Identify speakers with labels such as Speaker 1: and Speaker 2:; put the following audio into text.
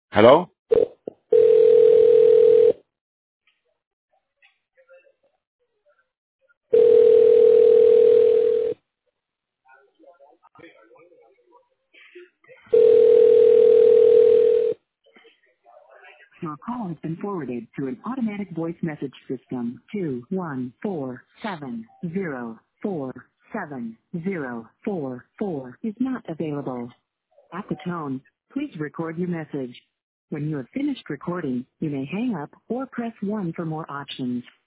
Speaker 1: Hello?
Speaker 2: Your call has been forwarded to an automatic voice message system. 21470470444 is not available. At the tone, please record your message. When you have finished recording, you may hang up or press 1 for more options.